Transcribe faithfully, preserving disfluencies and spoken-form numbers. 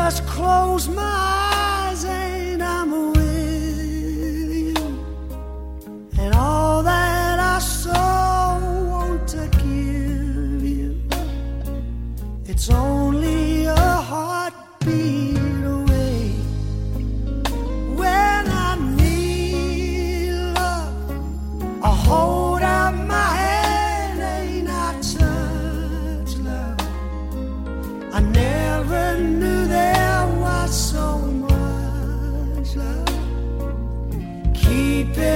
just close my eyes and I'm with you. And all that I so want to give you, it's only a heartbeat away. When I need love, I hold out my hand and I touch love. I never knew there was so much love. Keep it